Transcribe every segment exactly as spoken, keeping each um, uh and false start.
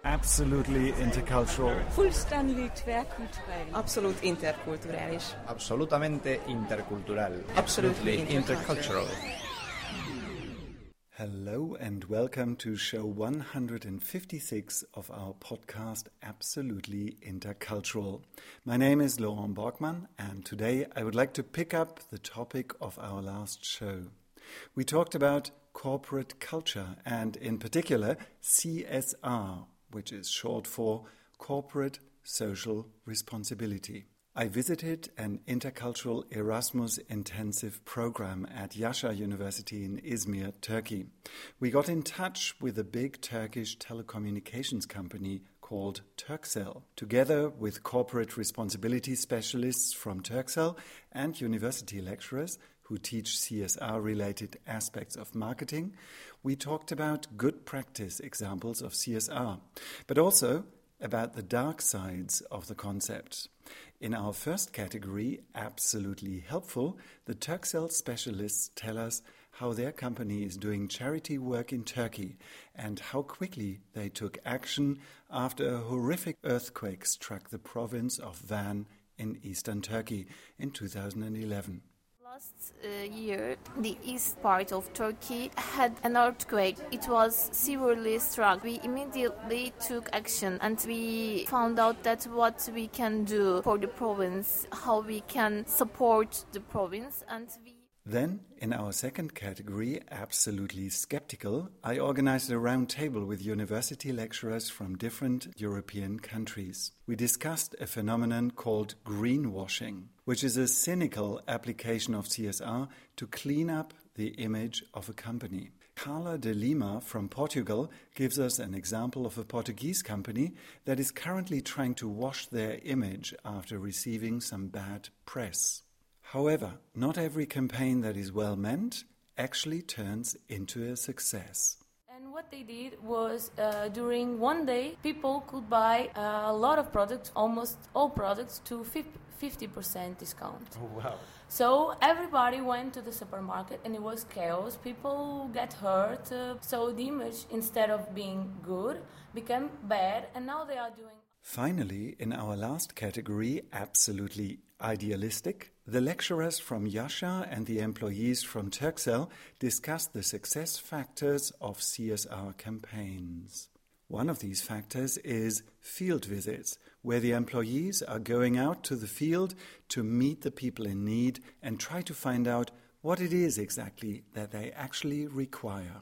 Absolutely intercultural. Fullständigt tvärkulturell. Absolut interkulturális. Absolutamente intercultural. Absolutely intercultural. Hello and welcome to show one hundred fifty-six of our podcast Absolutely Intercultural. My name is Laurent Borgmann and today I would like to pick up the topic of our last show. We talked about corporate culture and in particular C S R, which is short for Corporate Social Responsibility. I visited an intercultural Erasmus intensive program at Yasha University in Izmir, Turkey. We got in touch with a big Turkish telecommunications company called Turkcell, together with corporate responsibility specialists from Turkcell and university lecturers who teach C S R-related aspects of marketing. We talked about good practice examples of C S R, but also about the dark sides of the concept. In our first category, Absolutely Helpful, the Turkcell specialists tell us how their company is doing charity work in Turkey and how quickly they took action after a horrific earthquake struck the province of Van in eastern Turkey in two thousand eleven. Last uh, year, the east part of Turkey had an earthquake. It was severely struck. We immediately took action and we found out that what we can do for the province, how we can support the province, and we Then, in our second category, Absolutely Skeptical, I organized a round table with university lecturers from different European countries. We discussed a phenomenon called greenwashing, which is a cynical application of C S R to clean up the image of a company. Carla de Lima from Portugal gives us an example of a Portuguese company that is currently trying to wash their image after receiving some bad press. However, not every campaign that is well-meant actually turns into a success. And what they did was, uh, during one day, people could buy uh, a lot of products, almost all products, to fifty percent discount. Oh, wow. So everybody went to the supermarket and it was chaos. People get hurt. Uh, so the image, instead of being good, became bad. And now they are doing... Finally, in our last category, Absolutely Idealistic, the lecturers from Yasha and the employees from Turkcell discussed the success factors of C S R campaigns. One of these factors is field visits, where the employees are going out to the field to meet the people in need and try to find out what it is exactly that they actually require.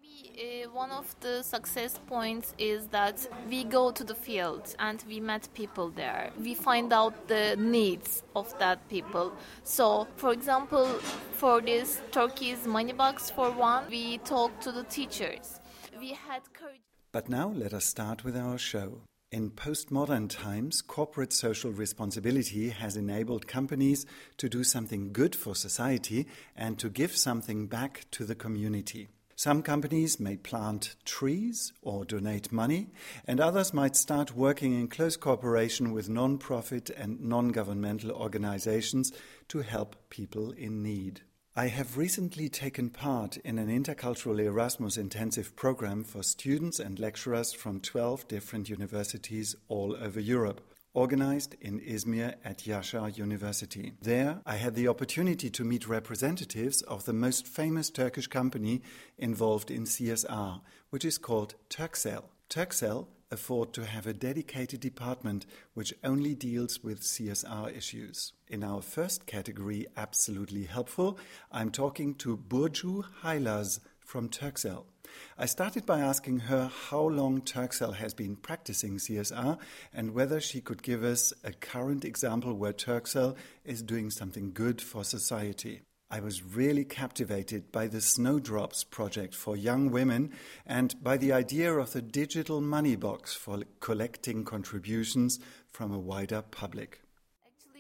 Uh, one of the success points is that we go to the field and we met people there. We find out the needs of that people. So, for example, for this Turkey's money box for one, we talked to the teachers. We had courage. But now let us start with our show. In postmodern times, corporate social responsibility has enabled companies to do something good for society and to give something back to the community. Some companies may plant trees or donate money, and others might start working in close cooperation with non-profit and non-governmental organizations to help people in need. I have recently taken part in an intercultural Erasmus intensive program for students and lecturers from twelve different universities all over Europe, organized in Izmir at Yasha University. There, I had the opportunity to meet representatives of the most famous Turkish company involved in C S R, which is called Turkcell. Turkcell afford to have a dedicated department which only deals with C S R issues. In our first category, Absolutely Helpful, I'm talking to Burcu Haylaz from Turkcell. I started by asking her how long Turkcell has been practicing C S R and whether she could give us a current example where Turkcell is doing something good for society. I was really captivated by the Snowdrops project for young women and by the idea of the digital money box for collecting contributions from a wider public. Actually,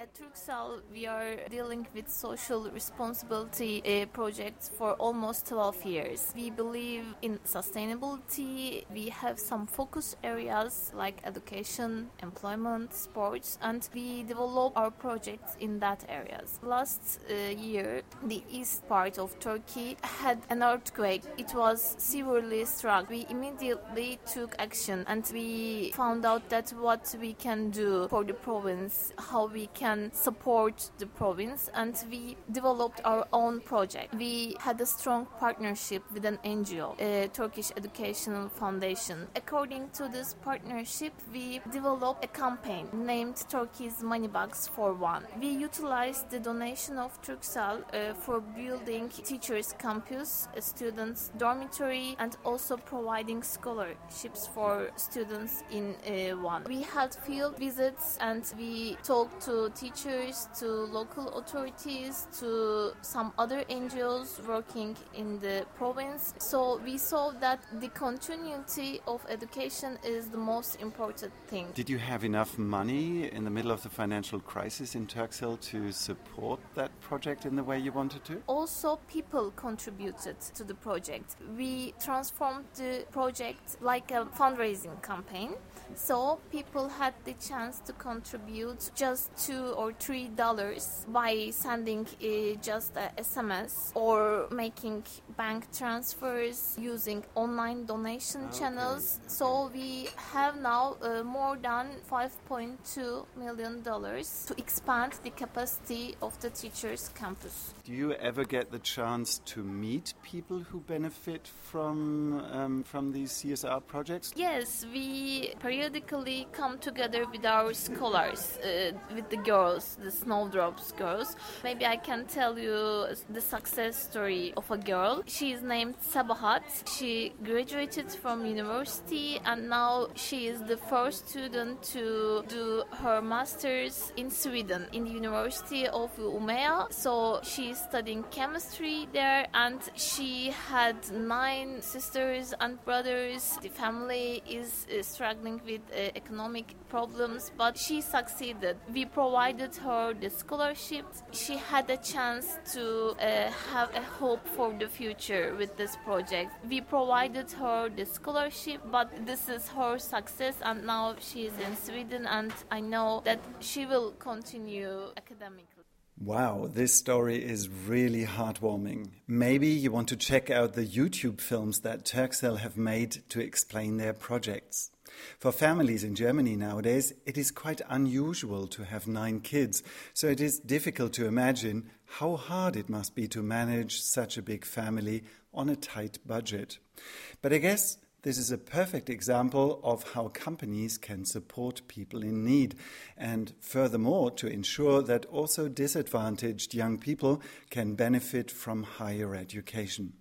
At Turkcell, we are dealing with social responsibility uh, projects for almost twelve years. We believe in sustainability. We have some focus areas like education, employment, sports, and we develop our projects in that areas. Last uh, year, the east part of Turkey had an earthquake. It was severely struck. We immediately took action and we found out that what we can do for the province, how we can support the province, and we developed our own project. We had a strong partnership with an N G O, a Turkish Educational Foundation. According to this partnership, we developed a campaign named Turkey's Money Box for One. We utilized the donation of Turkcell uh, for building teachers' campus, a students' dormitory, and also providing scholarships for students in uh, One. We had field visits and we talked to teachers, to local authorities, to some other N G Os working in the province. So we saw that the continuity of education is the most important thing. Did you have enough money in the middle of the financial crisis in Turkcell to support that project in the way you wanted to? Also, people contributed to the project. We transformed the project like a fundraising campaign. So people had the chance to contribute just two or three dollars by sending uh, just a S M S or making bank transfers using online donation okay. channels. So we have now uh, more than five point two million dollars to expand the capacity of the teachers' campus. Do you ever get the chance to meet people who benefit from um, from these C S R projects? Yes, we periodically come together with our scholars, uh, with the girls, the Snowdrops girls. Maybe I can tell you the success story of a girl. She is named Sabahat. She graduated from university and now she is the first student to do her master's in Sweden, in the University of Umeå. So she is studying chemistry there and she had nine sisters and brothers. The family is uh, struggling with uh, economic problems, but she succeeded. We provided her the scholarship. She had a chance to uh, have a hope for the future with this project. We provided her the scholarship, but this is her success and now she is in Sweden and I know that she will continue academically. Wow, this story is really heartwarming. Maybe you want to check out the YouTube films that Turkcell have made to explain their projects. For families in Germany nowadays, it is quite unusual to have nine kids, so it is difficult to imagine how hard it must be to manage such a big family on a tight budget. But I guess this is a perfect example of how companies can support people in need and furthermore to ensure that also disadvantaged young people can benefit from higher education.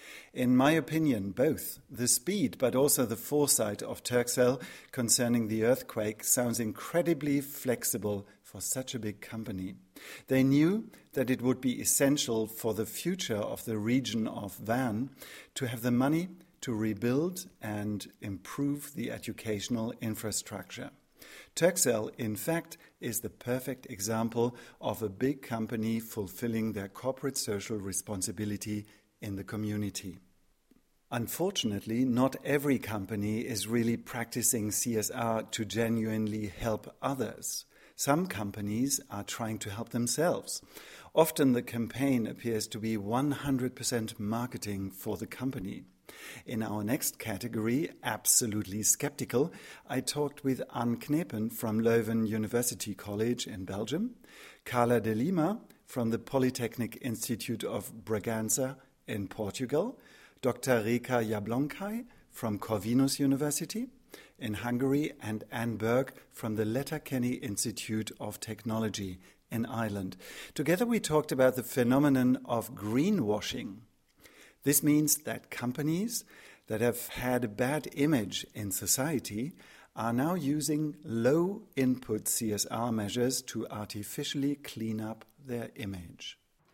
In my opinion, both the speed but also the foresight of Turkcell concerning the earthquake sounds incredibly flexible for such a big company. They knew that it would be essential for the future of the region of Van to have the money to rebuild and improve the educational infrastructure. Turkcell, in fact, is the perfect example of a big company fulfilling their corporate social responsibility in the community. Unfortunately, not every company is really practicing C S R to genuinely help others. Some companies are trying to help themselves. Often the campaign appears to be one hundred percent marketing for the company. In our next category, Absolutely Skeptical, I talked with Anne Knepen from Leuven University College in Belgium, Carla de Lima from the Polytechnic Institute of Bragança in Portugal, Doctor Reka Jablonkai from Corvinus University in Hungary, and Anne Berg from the Letterkenny Institute of Technology in Ireland. Together we talked about the phenomenon of greenwashing. This means that companies that have had a bad image in society are now using low-input C S R measures to artificially clean up their image.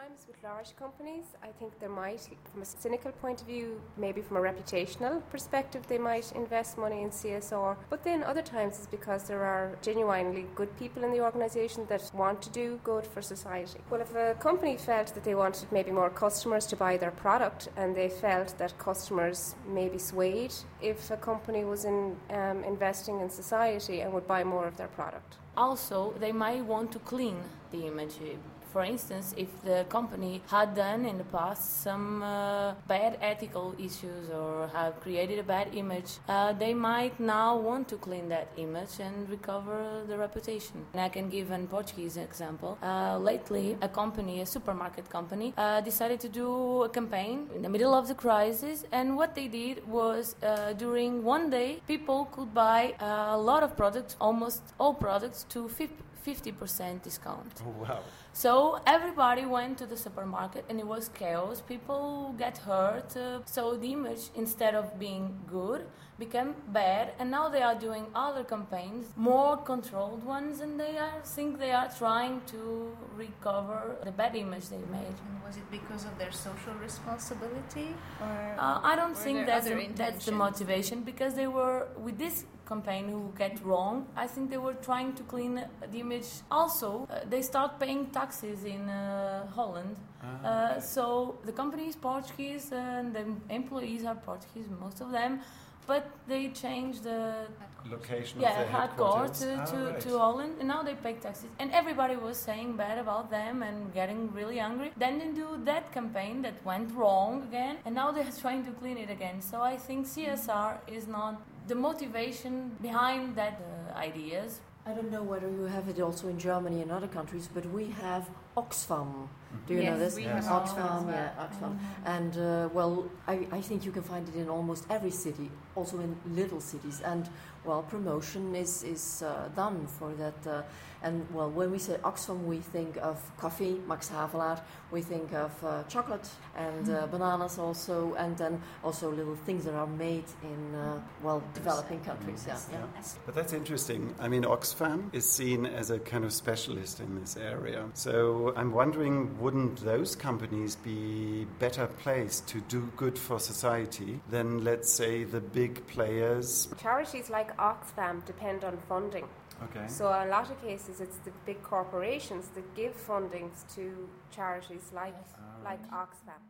Sometimes with large companies, I think there might, from a cynical point of view, maybe from a reputational perspective, they might invest money in C S R. But then other times it's because there are genuinely good people in the organisation that want to do good for society. Well, if a company felt that they wanted maybe more customers to buy their product, and they felt that customers may be swayed if a company was in, um, investing in society and would buy more of their product. Also, they might want to clean the image. For instance, if the company had done in the past some uh, bad ethical issues or have created a bad image, uh, they might now want to clean that image and recover the reputation. And I can give a Portuguese example. Uh, lately, a company, a supermarket company, uh, decided to do a campaign in the middle of the crisis, and what they did was uh, during one day, people could buy a lot of products, almost all products, to fifty percent discount. Oh, wow. So everybody went to the supermarket and it was chaos. People get hurt. Uh, so the image, instead of being good, became bad. And now they are doing other campaigns, more controlled ones, and they are, think they are trying to recover the bad image they made. And was it because of their social responsibility? Or uh, I don't think that's, the, that's the motivation, because they were, with this campaign who get wrong, I think they were trying to clean the image. Also, uh, they start paying taxes in uh, Holland. Ah, uh, okay. So the company is Portuguese and the employees are Portuguese, most of them, but they changed the location yeah, of their headquarters headquarters to, ah, to, right. to Holland, and now they pay taxes. And everybody was saying bad about them and getting really angry. Then they do that campaign that went wrong again, and now they're trying to clean it again. So I think C S R is not the motivation behind that uh, ideas. I don't know whether you have it also in Germany and other countries, but we have Oxfam. Do you yes, know this? We yes. have Oxfam, well. yeah, Oxfam. Mm-hmm. And uh, well, I, I think you can find it in almost every city, also in little cities. And well, promotion is is uh, done for that. Uh, and well, when we say Oxfam, we think of coffee, Max Havelaar. We think of uh, chocolate and uh, bananas also, and then also little things that are made in uh, well developing countries. Yeah, yeah. But that's interesting. I mean, Oxfam is seen as a kind of specialist in this area. So I'm wondering, wouldn't those companies be better placed to do good for society than, let's say, the big players? Charities like Oxfam depend on funding. Okay. So in a lot of cases, it's the big corporations that give fundings to charities like ah, like right. Oxfam.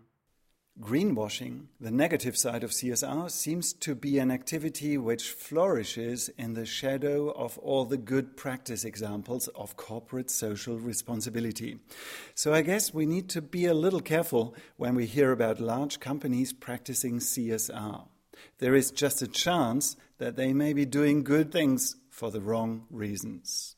Greenwashing, the negative side of C S R, seems to be an activity which flourishes in the shadow of all the good practice examples of corporate social responsibility. So I guess we need to be a little careful when we hear about large companies practicing C S R. There is just a chance that they may be doing good things for the wrong reasons.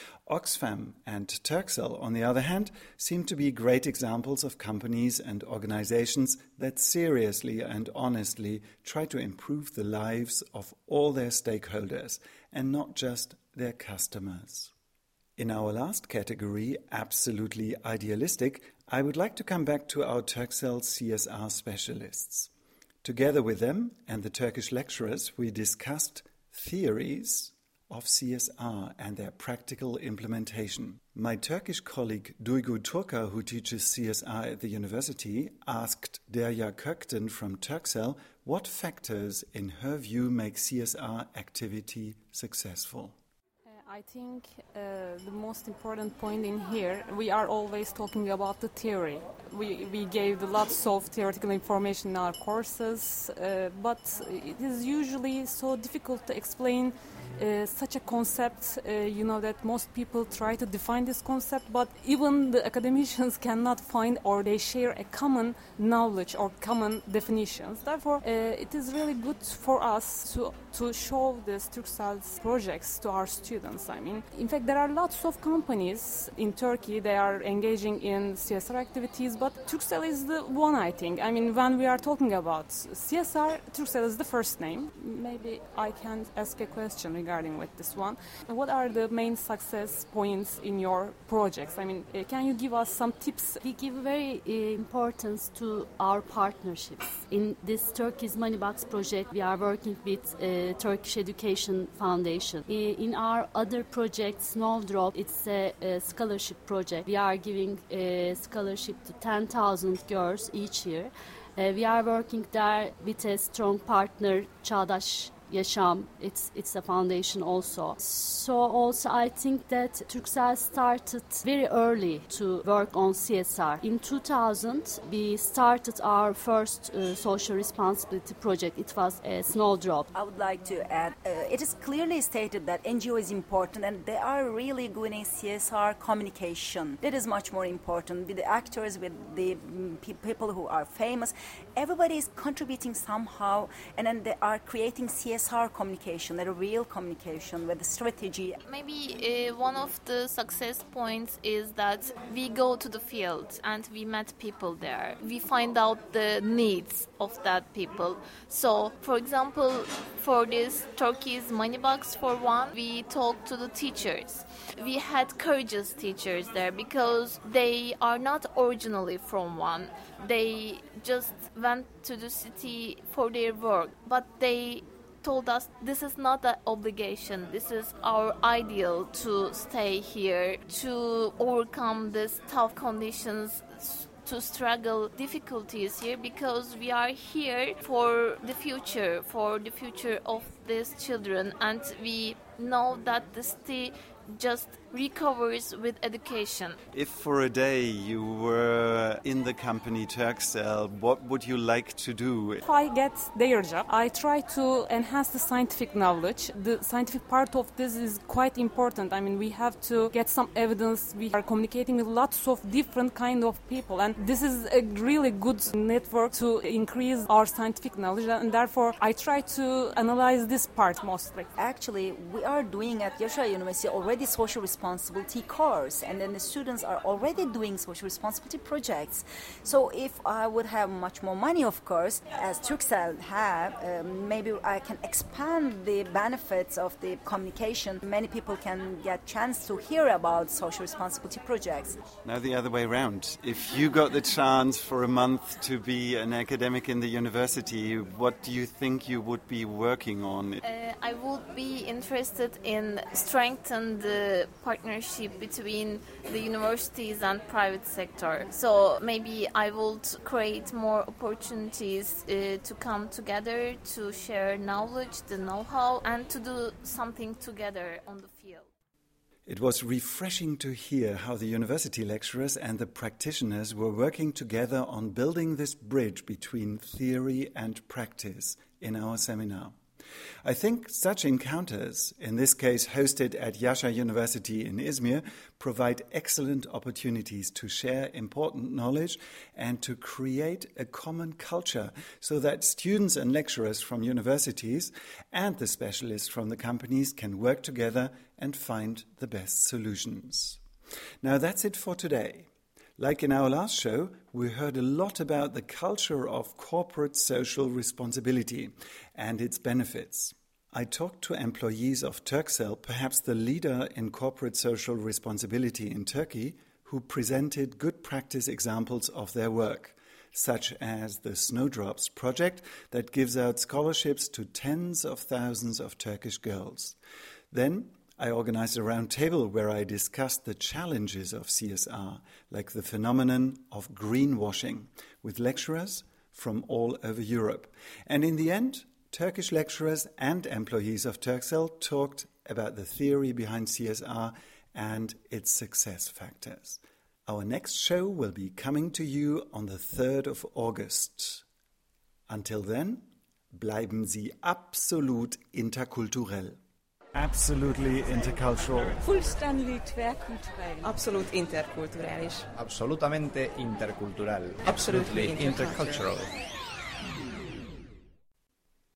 Oxfam and Turkcell, on the other hand, seem to be great examples of companies and organizations that seriously and honestly try to improve the lives of all their stakeholders and not just their customers. In our last category, absolutely idealistic, I would like to come back to our Turkcell C S R specialists. Together with them and the Turkish lecturers, we discussed theories of C S R and their practical implementation. My Turkish colleague Duygu Turka, who teaches C S R at the university, asked Derya Kökten from Turkcell what factors, in her view, make C S R activity successful. I think uh, the most important point in here, we are always talking about the theory. We, we gave lots of theoretical information in our courses, uh, but it is usually so difficult to explain uh, such a concept, uh, you know, that most people try to define this concept, but even the academicians cannot find or they share a common knowledge or common definitions. Therefore, uh, it is really good for us to, to show this Turkcell's projects to our students. I mean, in fact, there are lots of companies in Turkey, they are engaging in C S R activities, but Turkcell is the one, I think. I mean, when we are talking about C S R, Turkcell is the first name. Maybe I can ask a question regarding with this one. What are the main success points in your projects? I mean, uh, can you give us some tips? We give very uh, importance to our partnerships. In this Turkey's Moneybox project, we are working with uh, Turkish Education Foundation. Uh, in our ad- other project, Snowdrop, it's a, a scholarship project. We are giving a scholarship to ten thousand girls each year. Uh, we are working there with a strong partner, Çağdaş Yaşam. It's it's a foundation also. So also I think that Turkcell started very early to work on C S R. In two thousand, we started our first uh, social responsibility project. It was a Snowdrop. I would like to add, uh, it is clearly stated that N G O is important and they are really good in C S R communication. That is much more important with the actors, with the mm, pe- people who are famous. Everybody is contributing somehow and then they are creating C S R communication, a real communication with the strategy. Maybe uh, one of the success points is that we go to the field and we met people there. We find out the needs of that people. So, for example, for this Turkey's Money Box for one, we talked to the teachers. We had courageous teachers there because they are not originally from one. They just went to the city for their work, but they told us this is not an obligation, this is our ideal to stay here, to overcome these tough conditions, to struggle difficulties here, because we are here for the future, for the future of these children, and we know that the city just recovers with education. If for a day you were in the company Turkcell, what would you like to do? If I get their job, I try to enhance the scientific knowledge. The scientific part of this is quite important. I mean, we have to get some evidence. We are communicating with lots of different kind of people, and this is a really good network to increase our scientific knowledge, and therefore I try to analyze this part mostly. Actually, we are doing at Yaşar University already social responsibility course, and then the students are already doing social responsibility projects. So if I would have much more money, of course, as Turkcell have, um, maybe I can expand the benefits of the communication. Many people can get chance to hear about social responsibility projects. Now the other way around. If you got the chance for a month to be an academic in the university, what do you think you would be working on? Uh, I would be interested in strengthen the partnership between the universities and private sector. So maybe I would create more opportunities uh, to come together, to share knowledge, the know-how, and to do something together on the field. It was refreshing to hear how the university lecturers and the practitioners were working together on building this bridge between theory and practice in our seminar. I think such encounters, in this case hosted at Yaşar University in Izmir, provide excellent opportunities to share important knowledge and to create a common culture so that students and lecturers from universities and the specialists from the companies can work together and find the best solutions. Now that's it for today. Like in our last show, we heard a lot about the culture of corporate social responsibility and its benefits. I talked to employees of Turkcell, perhaps the leader in corporate social responsibility in Turkey, who presented good practice examples of their work, such as the Snowdrops project that gives out scholarships to tens of thousands of Turkish girls. Then I organized a round table where I discussed the challenges of C S R, like the phenomenon of greenwashing, with lecturers from all over Europe. And in the end, Turkish lecturers and employees of Turkcell talked about the theory behind C S R and its success factors. Our next show will be coming to you on the third of August. Until then, bleiben Sie absolut interkulturell. Absolutely intercultural. Fullständigt tvärkulturell. Absolut interkulturális. Absolutamente intercultural. Absolutely intercultural.